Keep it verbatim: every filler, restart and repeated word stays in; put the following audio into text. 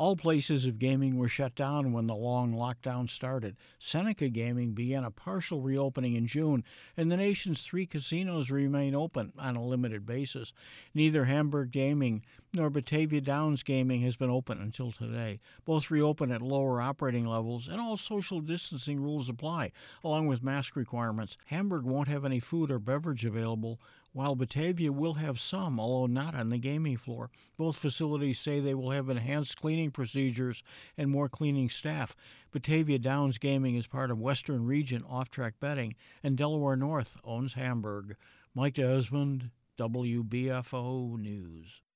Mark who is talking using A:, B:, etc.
A: All places of gaming were shut down when the long lockdown started. Seneca Gaming began a partial reopening in June, and the nation's three casinos remain open on a limited basis. Neither Hamburg Gaming nor Batavia Downs Gaming has been open until today. Both reopen at lower operating levels, and all social distancing rules apply, along with mask requirements. Hamburg won't have any food or beverage available, while Batavia will have some, although not on the gaming floor. Both facilities say they will have enhanced cleaning procedures and more cleaning staff. Batavia Downs Gaming is part of Western Region Off-Track Betting, and Delaware North owns Hamburg. Mike Desmond, W B F O News.